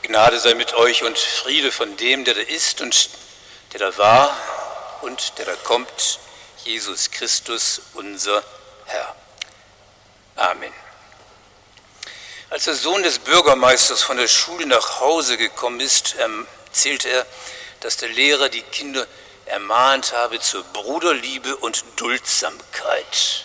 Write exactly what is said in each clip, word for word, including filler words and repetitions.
Gnade sei mit euch und Friede von dem, der da ist und der da war und der da kommt, Jesus Christus, unser Herr. Amen. Als der Sohn des Bürgermeisters von der Schule nach Hause gekommen ist, erzählte er, dass der Lehrer die Kinder ermahnt habe zur Bruderliebe und Duldsamkeit.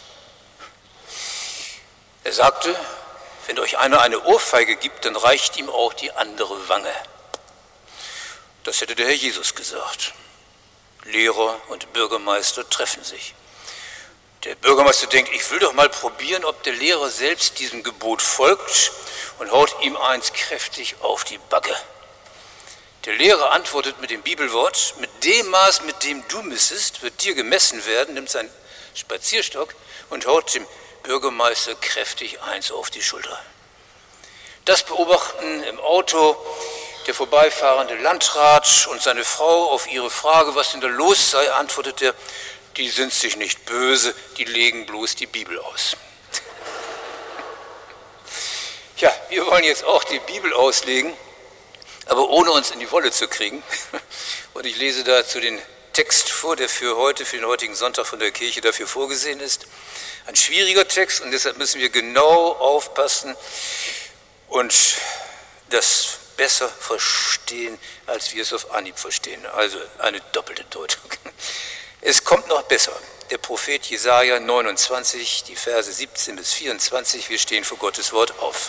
Er sagte, wenn euch einer eine Ohrfeige gibt, dann reicht ihm auch die andere Wange. Das hätte der Herr Jesus gesagt. Lehrer und Bürgermeister treffen sich. Der Bürgermeister denkt, ich will doch mal probieren, ob der Lehrer selbst diesem Gebot folgt und haut ihm eins kräftig auf die Backe. Der Lehrer antwortet mit dem Bibelwort, mit dem Maß, mit dem du missest, wird dir gemessen werden, nimmt seinen Spazierstock und haut dem Bürgermeister kräftig eins auf die Schulter. Das beobachten im Auto der vorbeifahrende Landrat und seine Frau. Auf ihre Frage, was denn da los sei, antwortet er, die sind sich nicht böse, die legen bloß die Bibel aus. Ja, wir wollen jetzt auch die Bibel auslegen, aber ohne uns in die Wolle zu kriegen. Und ich lese dazu den Text vor, der für heute, für den heutigen Sonntag von der Kirche dafür vorgesehen ist. Ein schwieriger Text und deshalb müssen wir genau aufpassen und das besser verstehen, als wir es auf Anhieb verstehen. Also eine doppelte Deutung. Es kommt noch besser. Der Prophet Jesaja neunundzwanzig, die Verse siebzehn bis vierundzwanzig, wir stehen vor Gottes Wort auf.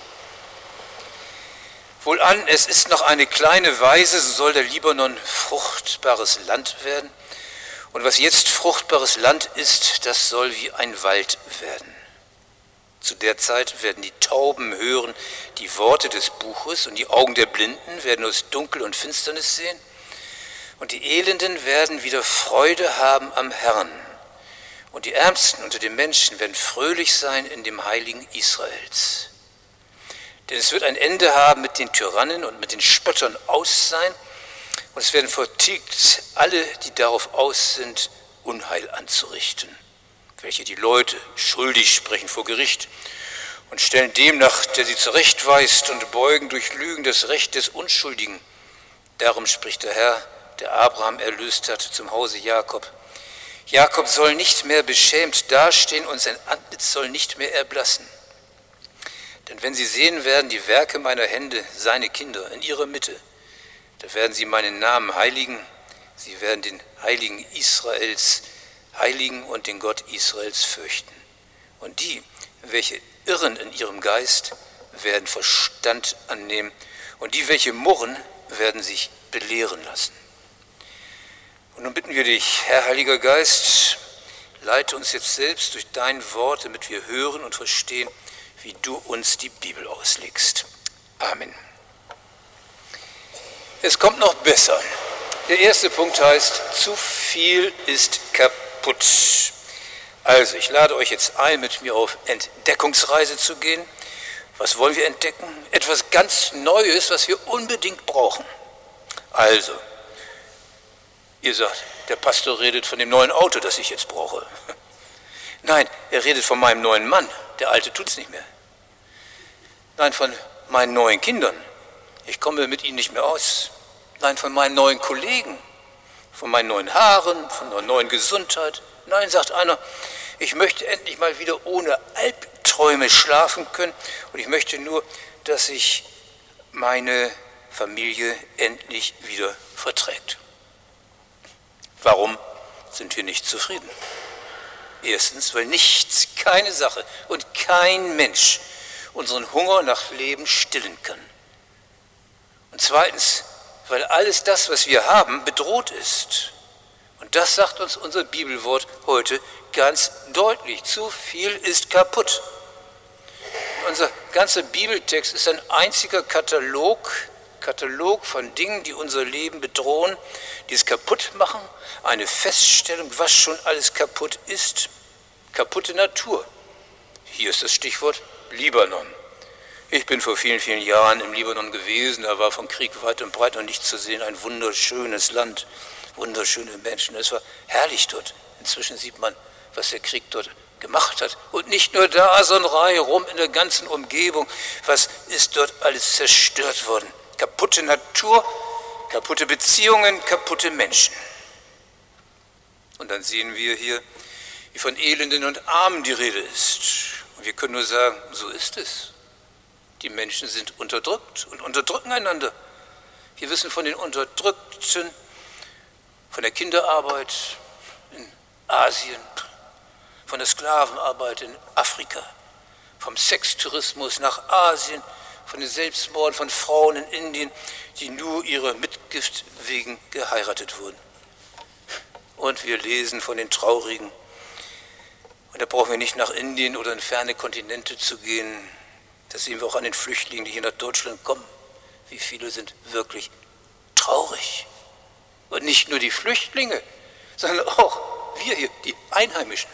Wohlan, es ist noch eine kleine Weise, so soll der Libanon fruchtbares Land werden. Und was jetzt fruchtbares Land ist, das soll wie ein Wald werden. Zu der Zeit werden die Tauben hören die Worte des Buches und die Augen der Blinden werden aus Dunkel und Finsternis sehen. Und die Elenden werden wieder Freude haben am Herrn. Und die Ärmsten unter den Menschen werden fröhlich sein in dem Heiligen Israels. Denn es wird ein Ende haben mit den Tyrannen und mit den Spöttern aus sein. Und es werden vertilgt alle, die darauf aus sind, Unheil anzurichten, welche die Leute schuldig sprechen vor Gericht und stellen demnach, der sie zurechtweist, und beugen durch Lügen das Recht des Unschuldigen. Darum spricht der Herr, der Abraham erlöst hat, zum Hause Jakob. Jakob soll nicht mehr beschämt dastehen und sein Antlitz soll nicht mehr erblassen. Denn wenn sie sehen werden die Werke meiner Hände, seine Kinder, in ihrer Mitte, da werden sie meinen Namen heiligen, sie werden den Heiligen Israels heiligen und den Gott Israels fürchten. Und die, welche irren in ihrem Geist, werden Verstand annehmen, und die, welche murren, werden sich belehren lassen. Und nun bitten wir dich, Herr Heiliger Geist, leite uns jetzt selbst durch dein Wort, damit wir hören und verstehen, wie du uns die Bibel auslegst. Amen. Es kommt noch besser. Der erste Punkt heißt, zu viel ist kaputt. Also, ich lade euch jetzt ein, mit mir auf Entdeckungsreise zu gehen. Was wollen wir entdecken? Etwas ganz Neues, was wir unbedingt brauchen. Also, ihr sagt, der Pastor redet von dem neuen Auto, das ich jetzt brauche. Nein, er redet von meinem neuen Mann. Der alte tut's nicht mehr. Nein, von meinen neuen Kindern. Ich komme mit ihnen nicht mehr aus. Nein, von meinen neuen Kollegen, von meinen neuen Haaren, von der neuen Gesundheit. Nein, sagt einer, ich möchte endlich mal wieder ohne Albträume schlafen können und ich möchte nur, dass sich meine Familie endlich wieder verträgt. Warum sind wir nicht zufrieden? Erstens, weil nichts, keine Sache und kein Mensch unseren Hunger nach Leben stillen kann. Und zweitens, weil alles das, was wir haben, bedroht ist. Und das sagt uns unser Bibelwort heute ganz deutlich. Zu viel ist kaputt. Unser ganzer Bibeltext ist ein einziger Katalog, Katalog von Dingen, die unser Leben bedrohen, die es kaputt machen. Eine Feststellung, was schon alles kaputt ist. Kaputte Natur. Hier ist das Stichwort Libanon. Ich bin vor vielen, vielen Jahren im Libanon gewesen, da war vom Krieg weit und breit noch nichts zu sehen, ein wunderschönes Land, wunderschöne Menschen, es war herrlich dort. Inzwischen sieht man, was der Krieg dort gemacht hat. Und nicht nur da, sondern reihum in der ganzen Umgebung, was ist dort alles zerstört worden. Kaputte Natur, kaputte Beziehungen, kaputte Menschen. Und dann sehen wir hier, wie von Elenden und Armen die Rede ist. Und wir können nur sagen, so ist es. Die Menschen sind unterdrückt und unterdrücken einander. Wir wissen von den Unterdrückten, von der Kinderarbeit in Asien, von der Sklavenarbeit in Afrika, vom Sextourismus nach Asien, von den Selbstmorden von Frauen in Indien, die nur ihrer Mitgift wegen geheiratet wurden. Und wir lesen von den Traurigen. Und da brauchen wir nicht nach Indien oder in ferne Kontinente zu gehen. Das sehen wir auch an den Flüchtlingen, die hier nach Deutschland kommen. Wie viele sind wirklich traurig. Und nicht nur die Flüchtlinge, sondern auch wir hier, die Einheimischen.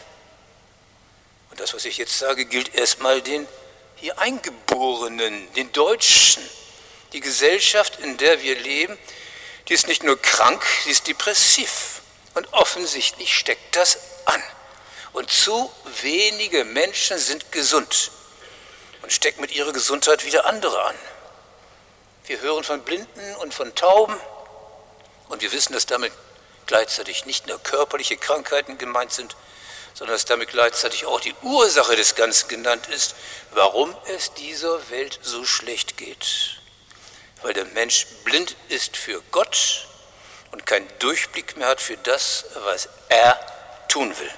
Und das, was ich jetzt sage, gilt erstmal den hier Eingeborenen, den Deutschen. Die Gesellschaft, in der wir leben, die ist nicht nur krank, sie ist depressiv. Und offensichtlich steckt das an. Und zu wenige Menschen sind gesund und stecken mit ihrer Gesundheit wieder andere an. Wir hören von Blinden und von Tauben und wir wissen, dass damit gleichzeitig nicht nur körperliche Krankheiten gemeint sind, sondern dass damit gleichzeitig auch die Ursache des Ganzen genannt ist, warum es dieser Welt so schlecht geht. Weil der Mensch blind ist für Gott und keinen Durchblick mehr hat für das, was er tun will.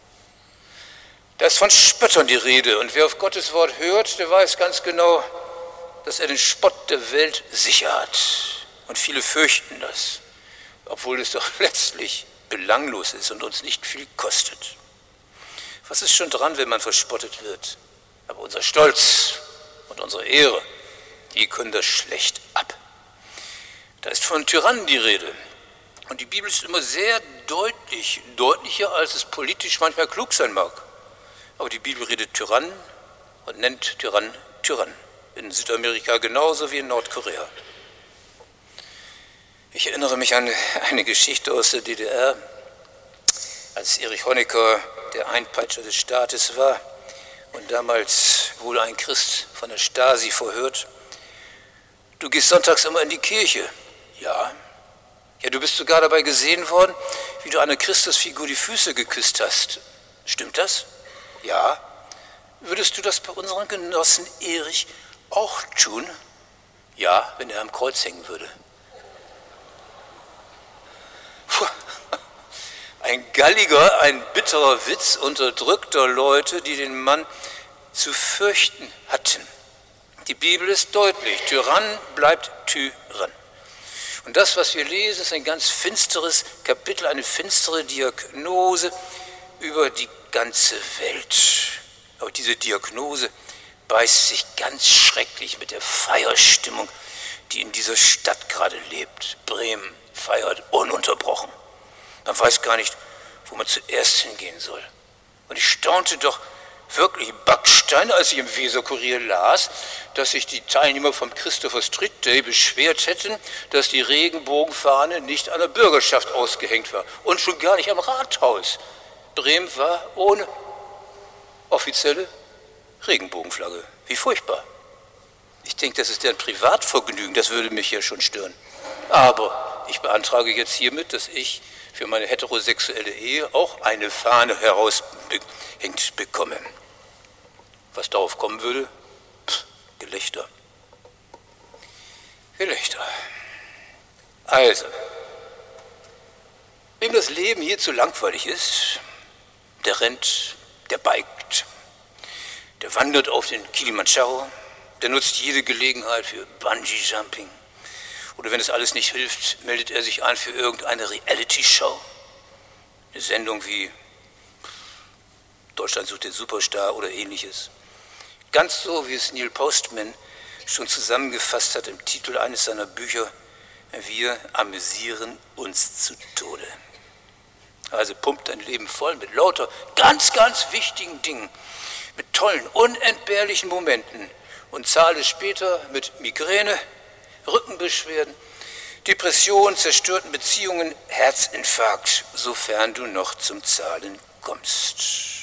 Da ist von Spöttern die Rede und wer auf Gottes Wort hört, der weiß ganz genau, dass er den Spott der Welt sicher hat. Und viele fürchten das, obwohl es doch letztlich belanglos ist und uns nicht viel kostet. Was ist schon dran, wenn man verspottet wird? Aber unser Stolz und unsere Ehre, die können das schlecht ab. Da ist von Tyrannen die Rede. Und die Bibel ist immer sehr deutlich, deutlicher, als es politisch manchmal klug sein mag. Aber die Bibel redet Tyrannen und nennt Tyrann Tyrann. In Südamerika genauso wie in Nordkorea. Ich erinnere mich an eine Geschichte aus der D D R, als Erich Honecker der Einpeitscher des Staates war und damals wohl ein Christ von der Stasi verhört. Du gehst sonntags immer in die Kirche. Ja. Ja, du bist sogar dabei gesehen worden, wie du einer Christusfigur die Füße geküsst hast. Stimmt das? Ja. Würdest du das bei unserem Genossen Erich auch tun? Ja, wenn er am Kreuz hängen würde. Puh. Ein galliger, ein bitterer Witz unterdrückter Leute, die den Mann zu fürchten hatten. Die Bibel ist deutlich, Tyrann bleibt Tyrann. Und das, was wir lesen, ist ein ganz finsteres Kapitel, eine finstere Diagnose über die ganze Welt. Aber diese Diagnose beißt sich ganz schrecklich mit der Feierstimmung, die in dieser Stadt gerade lebt. Bremen feiert ununterbrochen. Man weiß gar nicht, wo man zuerst hingehen soll. Und ich staunte doch wirklich Backstein, als ich im Weser-Kurier las, dass sich die Teilnehmer vom Christopher Street Day beschwert hätten, dass die Regenbogenfahne nicht an der Bürgerschaft ausgehängt war und schon gar nicht am Rathaus. Bremen war ohne offizielle Regenbogenflagge. Wie furchtbar. Ich denke, das ist deren Privatvergnügen, das würde mich ja schon stören. Aber ich beantrage jetzt hiermit, dass ich für meine heterosexuelle Ehe auch eine Fahne heraushängt bekomme. Was darauf kommen würde? Pff, Gelächter. Gelächter. Also, wem das Leben hier zu langweilig ist, der rennt, der biked, der wandert auf den Kilimanjaro, der nutzt jede Gelegenheit für Bungee-Jumping. Oder wenn es alles nicht hilft, meldet er sich an für irgendeine Reality-Show. Eine Sendung wie Deutschland sucht den Superstar oder ähnliches. Ganz so, wie es Neil Postman schon zusammengefasst hat im Titel eines seiner Bücher, wir amüsieren uns zu Tode. Also pumpt dein Leben voll mit lauter, ganz, ganz wichtigen Dingen, mit tollen, unentbehrlichen Momenten und zahle später mit Migräne, Rückenbeschwerden, Depressionen, zerstörten Beziehungen, Herzinfarkt, sofern du noch zum Zahlen kommst.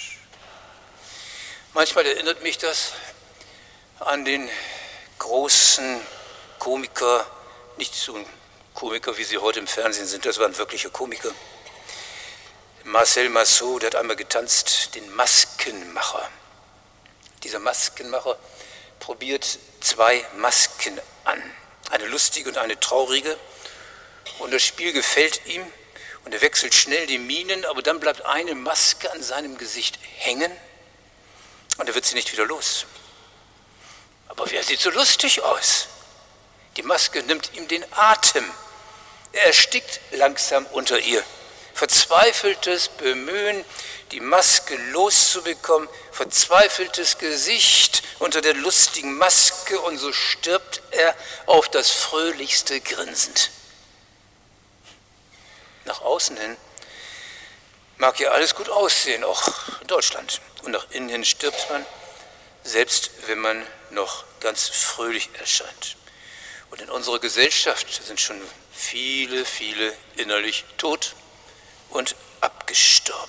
Manchmal erinnert mich das an den großen Komiker nicht so ein Komiker, wie sie heute im Fernsehen sind, das waren wirkliche Komiker. Marcel Marceau, der hat einmal getanzt, den Maskenmacher. Dieser Maskenmacher probiert zwei Masken an, eine lustige und eine traurige. Und das Spiel gefällt ihm und er wechselt schnell die Mienen, aber dann bleibt eine Maske an seinem Gesicht hängen und er wird sie nicht wieder los. Aber wer sieht so lustig aus? Die Maske nimmt ihm den Atem. Er erstickt langsam unter ihr. Verzweifeltes Bemühen, die Maske loszubekommen, verzweifeltes Gesicht unter der lustigen Maske und so stirbt er auf das fröhlichste grinsend. Nach außen hin mag ja alles gut aussehen, auch in Deutschland. Und nach innen hin stirbt man, selbst wenn man noch ganz fröhlich erscheint. Und in unserer Gesellschaft sind schon viele, viele innerlich tot und abgestorben.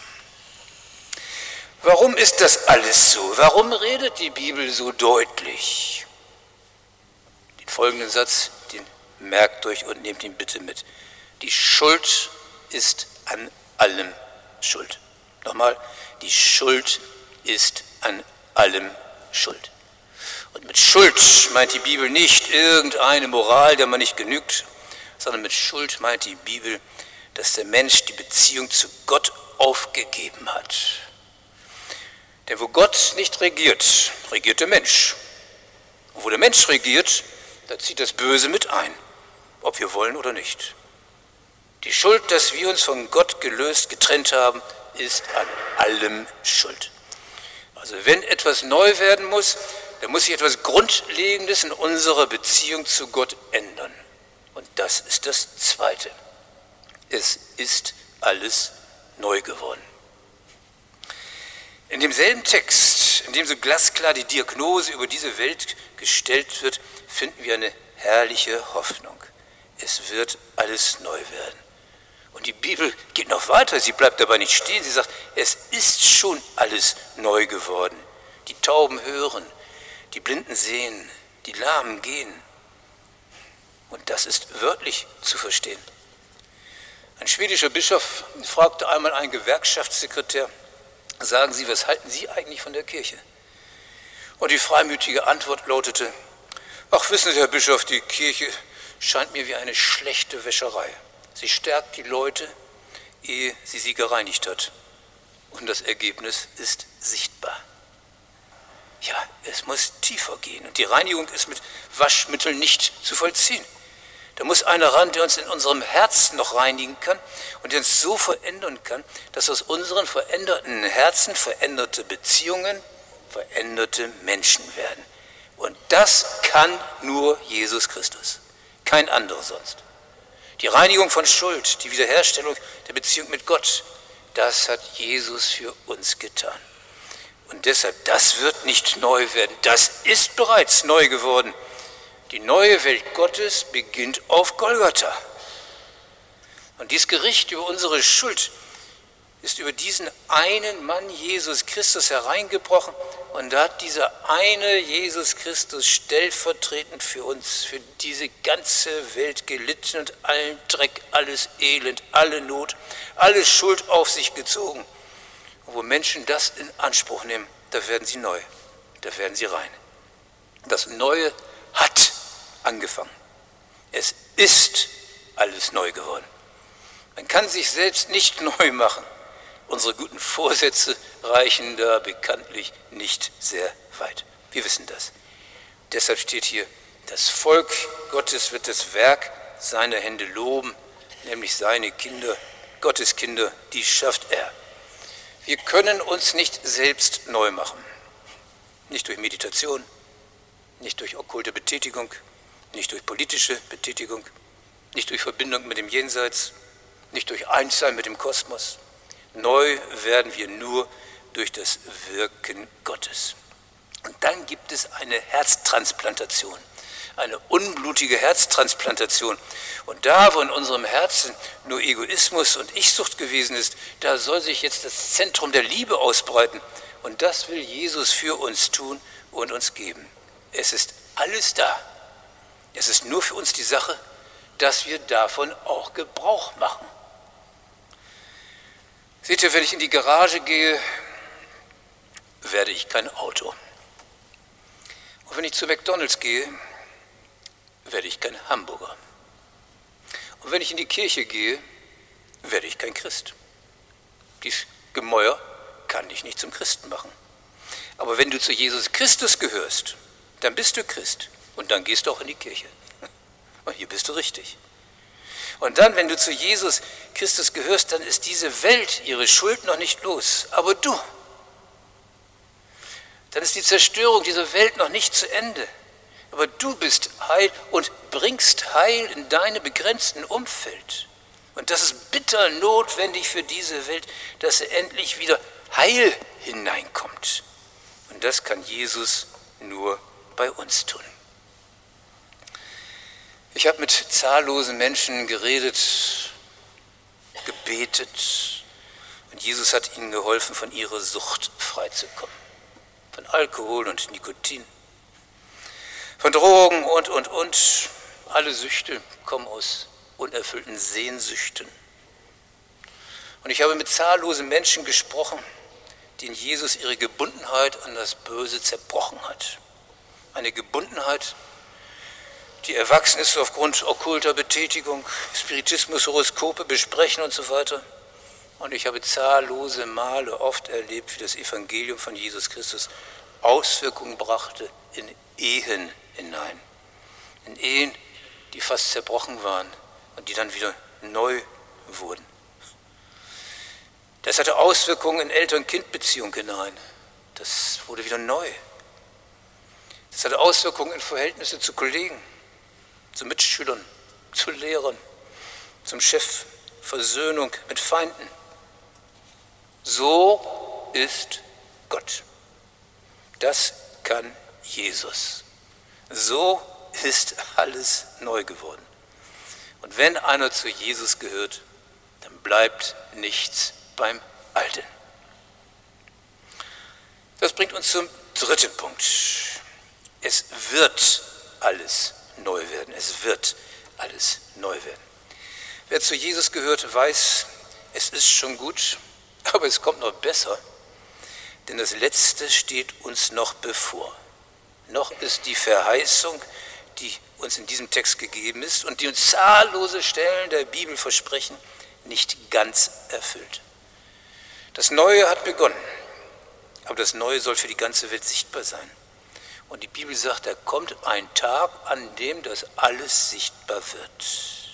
Warum ist das alles so? Warum redet die Bibel so deutlich? Den folgenden Satz, den merkt euch und nehmt ihn bitte mit. Die Schuld ist an allem schuld. Nochmal, die Schuld ist an allem schuld. Und mit Schuld meint die Bibel nicht irgendeine Moral, der man nicht genügt, sondern mit Schuld meint die Bibel, dass der Mensch die Beziehung zu Gott aufgegeben hat. Denn wo Gott nicht regiert, regiert der Mensch. Und wo der Mensch regiert, da zieht das Böse mit ein, ob wir wollen oder nicht. Die Schuld, dass wir uns von Gott gelöst, getrennt haben, ist an allem schuld. Also wenn etwas neu werden muss, dann muss sich etwas Grundlegendes in unserer Beziehung zu Gott ändern. Und das ist das Zweite. Es ist alles neu geworden. In demselben Text, in dem so glasklar die Diagnose über diese Welt gestellt wird, finden wir eine herrliche Hoffnung. Es wird alles neu werden. Und die Bibel geht noch weiter, sie bleibt dabei nicht stehen. Sie sagt, es ist schon alles neu geworden. Die Tauben hören, die Blinden sehen, die Lahmen gehen. Und das ist wörtlich zu verstehen. Ein schwedischer Bischof fragte einmal einen Gewerkschaftssekretär, sagen Sie, was halten Sie eigentlich von der Kirche? Und die freimütige Antwort lautete, ach, wissen Sie, Herr Bischof, die Kirche scheint mir wie eine schlechte Wäscherei. Sie stärkt die Leute, ehe sie sie gereinigt hat. Und das Ergebnis ist sichtbar. Ja, es muss tiefer gehen. Und die Reinigung ist mit Waschmitteln nicht zu vollziehen. Da muss einer ran, der uns in unserem Herzen noch reinigen kann und der uns so verändern kann, dass aus unseren veränderten Herzen veränderte Beziehungen, veränderte Menschen werden. Und das kann nur Jesus Christus, kein anderer sonst. Die Reinigung von Schuld, die Wiederherstellung der Beziehung mit Gott, das hat Jesus für uns getan. Und deshalb, das wird nicht neu werden, das ist bereits neu geworden. Die neue Welt Gottes beginnt auf Golgatha. Und dieses Gericht über unsere Schuld ist über diesen einen Mann, Jesus Christus, hereingebrochen. Und da hat dieser eine Jesus Christus stellvertretend für uns, für diese ganze Welt gelitten und allen Dreck, alles Elend, alle Not, alle Schuld auf sich gezogen. Und wo Menschen das in Anspruch nehmen, da werden sie neu, da werden sie rein. Das Neue hat angefangen. Es ist alles neu geworden. Man kann sich selbst nicht neu machen. Unsere guten Vorsätze reichen da bekanntlich nicht sehr weit. Wir wissen das. Deshalb steht hier, das Volk Gottes wird das Werk seiner Hände loben, nämlich seine Kinder, Gottes Kinder, die schafft er. Wir können uns nicht selbst neu machen. Nicht durch Meditation, nicht durch okkulte Betätigung, nicht durch politische Betätigung, nicht durch Verbindung mit dem Jenseits, nicht durch Einssein mit dem Kosmos. Neu werden wir nur durch das Wirken Gottes. Und dann gibt es eine Herztransplantation, eine unblutige Herztransplantation. Und da, wo in unserem Herzen nur Egoismus und Ich-Sucht gewesen ist, da soll sich jetzt das Zentrum der Liebe ausbreiten. Und das will Jesus für uns tun und uns geben. Es ist alles da. Es ist nur für uns die Sache, dass wir davon auch Gebrauch machen. Seht ihr, wenn ich in die Garage gehe, werde ich kein Auto. Und wenn ich zu McDonald's gehe, werde ich kein Hamburger. Und wenn ich in die Kirche gehe, werde ich kein Christ. Dies Gemäuer kann dich nicht zum Christen machen. Aber wenn du zu Jesus Christus gehörst, dann bist du Christ und dann gehst du auch in die Kirche. Und hier bist du richtig. Und dann, wenn du zu Jesus Christus gehörst, dann ist diese Welt ihre Schuld noch nicht los. Aber du, dann ist die Zerstörung dieser Welt noch nicht zu Ende. Aber du bist heil und bringst Heil in deinem begrenzten Umfeld. Und das ist bitter notwendig für diese Welt, dass endlich wieder Heil hineinkommt. Und das kann Jesus nur bei uns tun. Ich habe mit zahllosen Menschen geredet, gebetet und Jesus hat ihnen geholfen, von ihrer Sucht freizukommen. Von Alkohol und Nikotin, von Drogen und, und, und. Alle Süchte kommen aus unerfüllten Sehnsüchten. Und ich habe mit zahllosen Menschen gesprochen, denen Jesus ihre Gebundenheit an das Böse zerbrochen hat. Eine Gebundenheit, die erwachsen ist aufgrund okkulter Betätigung, Spiritismus, Horoskope, Besprechen und so weiter. Und ich habe zahllose Male oft erlebt, wie das Evangelium von Jesus Christus Auswirkungen brachte in Ehen hinein. In Ehen, die fast zerbrochen waren und die dann wieder neu wurden. Das hatte Auswirkungen in Eltern-Kind-Beziehungen hinein. Das wurde wieder neu. Das hatte Auswirkungen in Verhältnisse zu Kollegen, zu Mitschülern, zu Lehrern, zum Chef, Versöhnung mit Feinden. So ist Gott. Das kann Jesus. So ist alles neu geworden. Und wenn einer zu Jesus gehört, dann bleibt nichts beim Alten. Das bringt uns zum dritten Punkt. Es wird alles neu werden. Es wird alles neu werden. Wer zu Jesus gehört, weiß, es ist schon gut, aber es kommt noch besser, denn das Letzte steht uns noch bevor. Noch ist die Verheißung, die uns in diesem Text gegeben ist und die uns zahllose Stellen der Bibel versprechen, nicht ganz erfüllt. Das Neue hat begonnen, aber das Neue soll für die ganze Welt sichtbar sein. Und die Bibel sagt, da kommt ein Tag, an dem das alles sichtbar wird.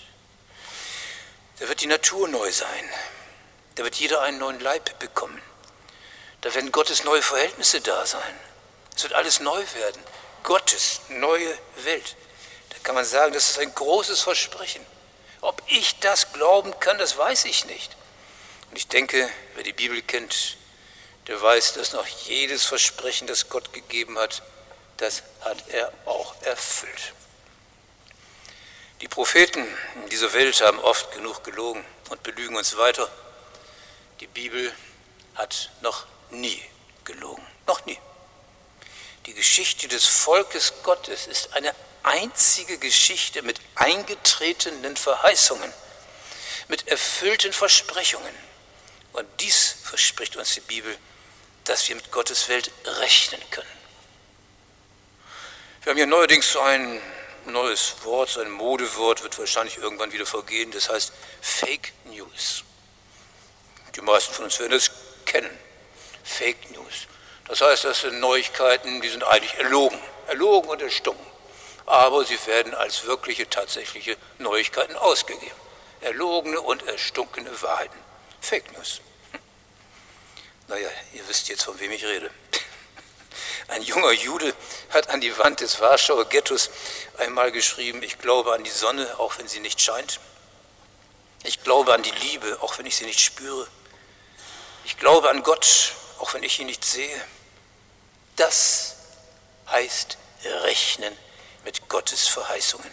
Da wird die Natur neu sein. Da wird jeder einen neuen Leib bekommen. Da werden Gottes neue Verhältnisse da sein. Es wird alles neu werden. Gottes neue Welt. Da kann man sagen, das ist ein großes Versprechen. Ob ich das glauben kann, das weiß ich nicht. Und ich denke, wer die Bibel kennt, der weiß, dass noch jedes Versprechen, das Gott gegeben hat, das hat er auch erfüllt. Die Propheten in dieser Welt haben oft genug gelogen und belügen uns weiter. Die Bibel hat noch nie gelogen, noch nie. Die Geschichte des Volkes Gottes ist eine einzige Geschichte mit eingetretenen Verheißungen, mit erfüllten Versprechungen. Und dies verspricht uns die Bibel, dass wir mit Gottes Welt rechnen können. Wir haben hier neuerdings so ein neues Wort, so ein Modewort, wird wahrscheinlich irgendwann wieder vergehen, das heißt Fake News. Die meisten von uns werden das kennen. Fake News. Das heißt, das sind Neuigkeiten, die sind eigentlich erlogen. Erlogen und erstunken. Aber sie werden als wirkliche, tatsächliche Neuigkeiten ausgegeben. Erlogene und erstunkene Wahrheiten. Fake News. Hm. Naja, ihr wisst jetzt, von wem ich rede. Ein junger Jude hat an die Wand des Warschauer Ghettos einmal geschrieben, ich glaube an die Sonne, auch wenn sie nicht scheint. Ich glaube an die Liebe, auch wenn ich sie nicht spüre. Ich glaube an Gott, auch wenn ich ihn nicht sehe. Das heißt rechnen mit Gottes Verheißungen.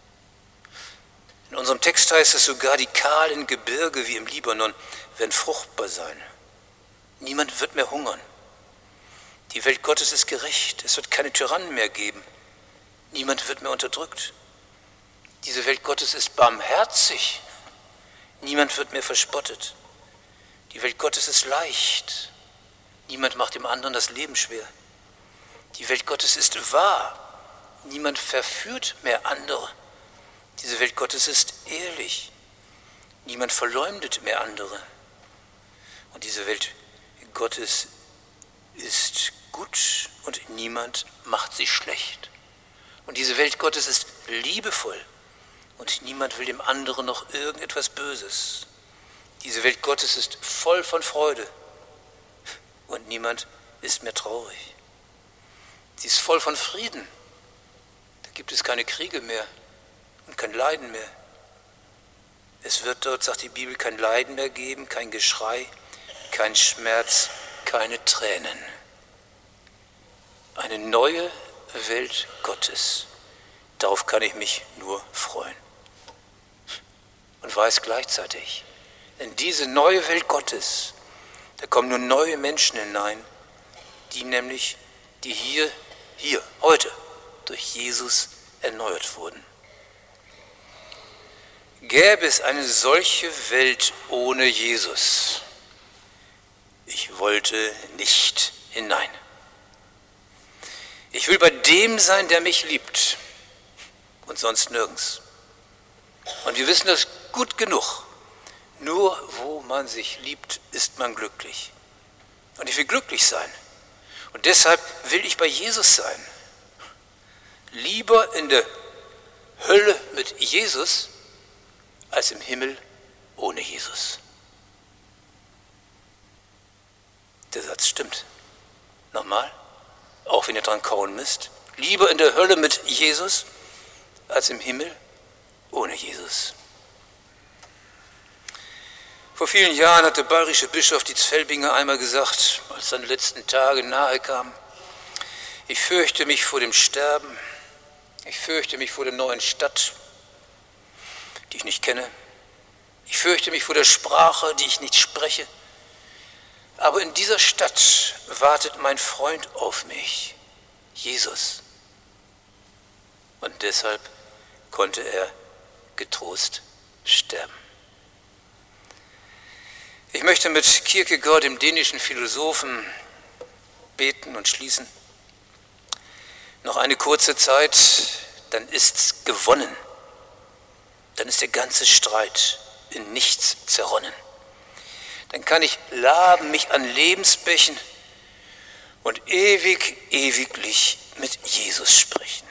In unserem Text heißt es sogar, die kahlen Gebirge wie im Libanon werden fruchtbar sein. Niemand wird mehr hungern. Die Welt Gottes ist gerecht. Es wird keine Tyrannen mehr geben. Niemand wird mehr unterdrückt. Diese Welt Gottes ist barmherzig. Niemand wird mehr verspottet. Die Welt Gottes ist leicht. Niemand macht dem anderen das Leben schwer. Die Welt Gottes ist wahr. Niemand verführt mehr andere. Diese Welt Gottes ist ehrlich. Niemand verleumdet mehr andere. Und diese Welt Gottes ist gut und niemand macht sie schlecht. Und diese Welt Gottes ist liebevoll und niemand will dem anderen noch irgendetwas Böses. Diese Welt Gottes ist voll von Freude und niemand ist mehr traurig. Sie ist voll von Frieden. Da gibt es keine Kriege mehr und kein Leiden mehr. Es wird dort, sagt die Bibel, kein Leiden mehr geben, kein Geschrei, kein Schmerz, keine Tränen. Eine neue Welt Gottes. Darauf kann ich mich nur freuen. Und weiß gleichzeitig, in diese neue Welt Gottes, da kommen nur neue Menschen hinein, die nämlich, die hier, hier, heute, durch Jesus erneuert wurden. Gäbe es eine solche Welt ohne Jesus? Ich wollte nicht hinein. Ich will bei dem sein, der mich liebt und sonst nirgends. Und wir wissen das gut genug. Nur wo man sich liebt, ist man glücklich. Und ich will glücklich sein. Und deshalb will ich bei Jesus sein. Lieber in der Hölle mit Jesus, als im Himmel ohne Jesus. Der Satz stimmt. Nochmal, auch wenn ihr dran kauen müsst. Lieber in der Hölle mit Jesus, als im Himmel ohne Jesus. Vor vielen Jahren hat der bayerische Bischof Dietz Felbinger einmal gesagt, als seine letzten Tage nahe kamen: Ich fürchte mich vor dem Sterben, ich fürchte mich vor der neuen Stadt, die ich nicht kenne. Ich fürchte mich vor der Sprache, die ich nicht spreche. Aber in dieser Stadt wartet mein Freund auf mich, Jesus. Und deshalb konnte er getrost sterben. Ich möchte mit Kierkegaard, dem dänischen Philosophen, beten und schließen. Noch eine kurze Zeit, dann ist's gewonnen. Dann ist der ganze Streit in nichts zerronnen. Dann kann ich laben mich an Lebensbächen und ewig, ewiglich mit Jesus sprechen.